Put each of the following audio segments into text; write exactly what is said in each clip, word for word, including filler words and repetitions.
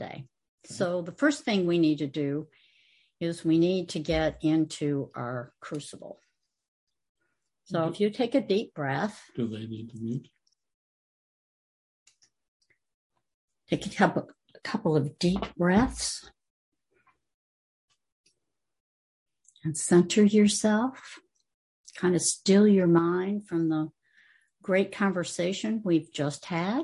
birthday. So the first thing we need to do is we need to get into our crucible. So if you take a deep breath. Do they need to mute? Take a couple, a couple of deep breaths. And center yourself. Kind of still your mind from the great conversation we've just had.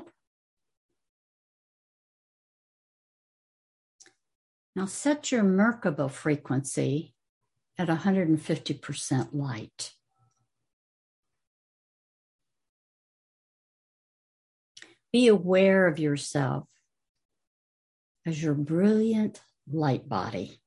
Now set your Merkaba frequency at one hundred fifty percent light. Be aware of yourself as your brilliant light body.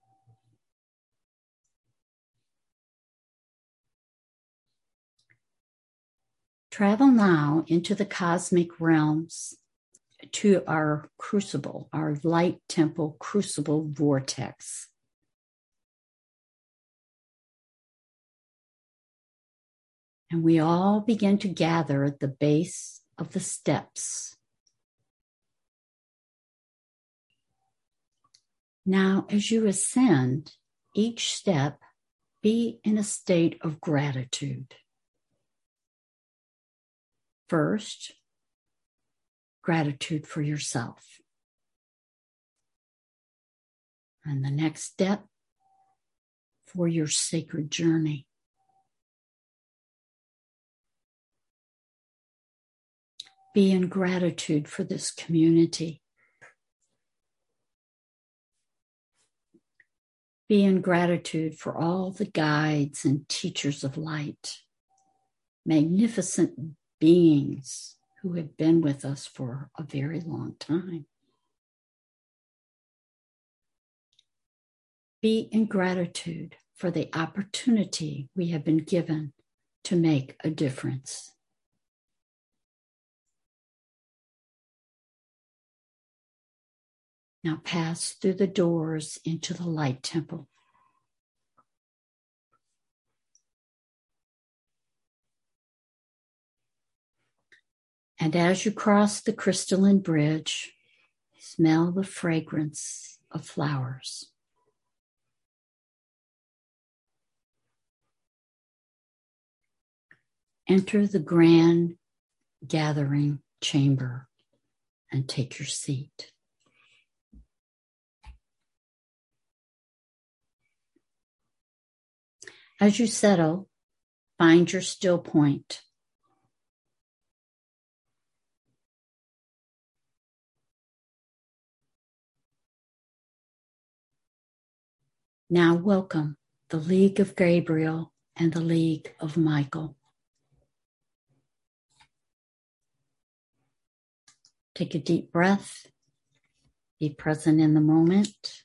Travel now into the cosmic realms to our crucible, our light temple crucible vortex. And we all begin to gather at the base of the steps. Now, as you ascend each step, be in a state of gratitude. First, gratitude for yourself. And the next step, for your sacred journey. Be in gratitude for this community. Be in gratitude for all the guides and teachers of light, magnificent beings who have been with us for a very long time. Be in gratitude for the opportunity we have been given to make a difference. Now pass through the doors into the light temple. And as you cross the crystalline bridge, smell the fragrance of flowers. Enter the grand gathering chamber and take your seat. As you settle, find your still point. Now welcome the League of Gabriel and the League of Michael. Take a deep breath. Be present in the moment.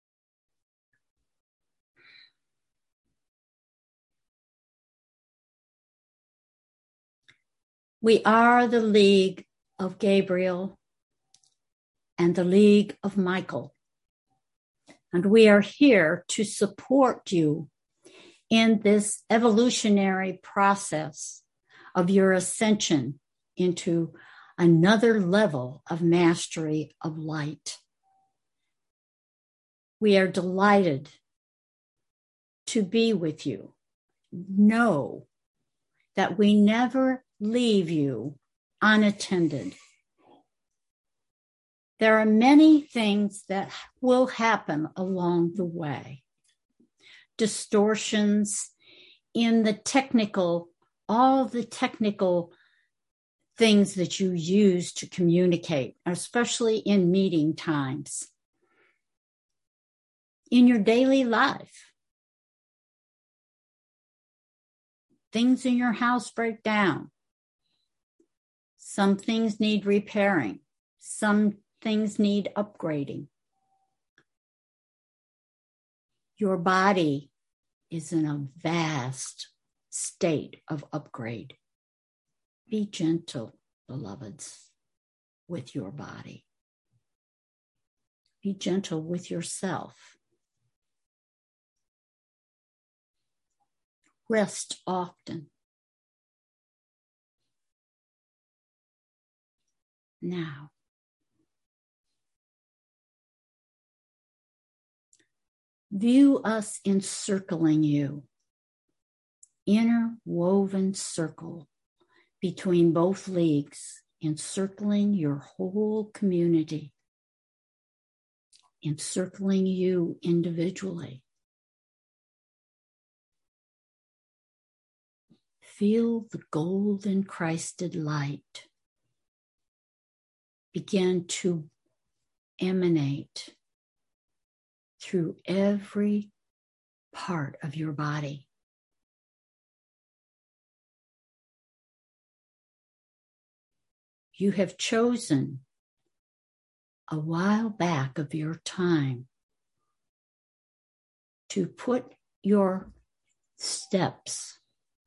We are the League of Gabriel and the League of Michael. And we are here to support you in this evolutionary process of your ascension into another level of mastery of light. We are delighted to be with you. Know that we never leave you unattended. There are many things that will happen along the way. Distortions in the technical, all the technical things that you use to communicate, especially in meeting times. In your daily life, things in your house break down. Some things need repairing. Some things need upgrading. Your body is in a vast state of upgrade. Be gentle, beloveds, with your body. Be gentle with yourself. Rest often. Now, View us encircling you, interwoven circle between both leagues, encircling your whole community, encircling you individually. Feel the golden Christed light begin to emanate through every part of your body. You have chosen a while back of your time to put your steps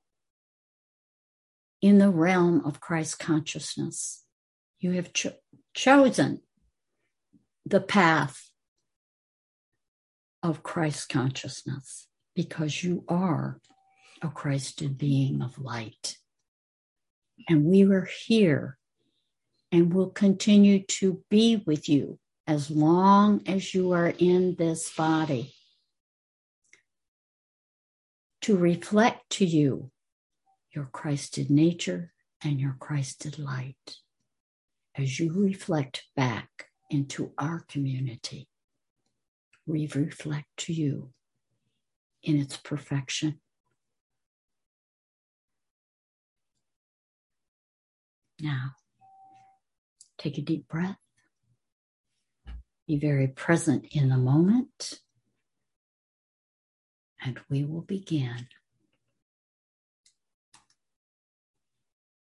in the realm of Christ consciousness. You have cho- chosen the path of Christ consciousness because you are a Christed being of light. And we are here and will continue to be with you as long as you are in this body, to reflect to you your Christed nature and your Christed light as you reflect back into our community. We reflect to you in its perfection. Now, take a deep breath. Be very present in the moment. And we will begin.